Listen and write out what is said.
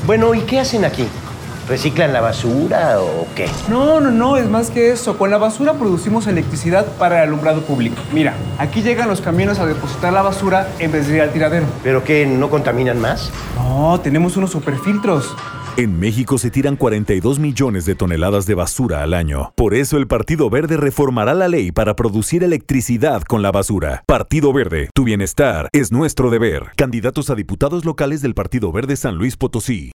Bueno, ¿y qué hacen aquí? ¿Reciclan la basura o qué? No, es más que eso. Con la basura producimos electricidad para el alumbrado público. Mira, aquí llegan los camiones a depositar la basura en vez de ir al tiradero. ¿Pero qué, no contaminan más? No, tenemos unos superfiltros. En México se tiran 42 millones de toneladas de basura al año. Por eso el Partido Verde reformará la ley para producir electricidad con la basura. Partido Verde, tu bienestar es nuestro deber. Candidatos a diputados locales del Partido Verde San Luis Potosí.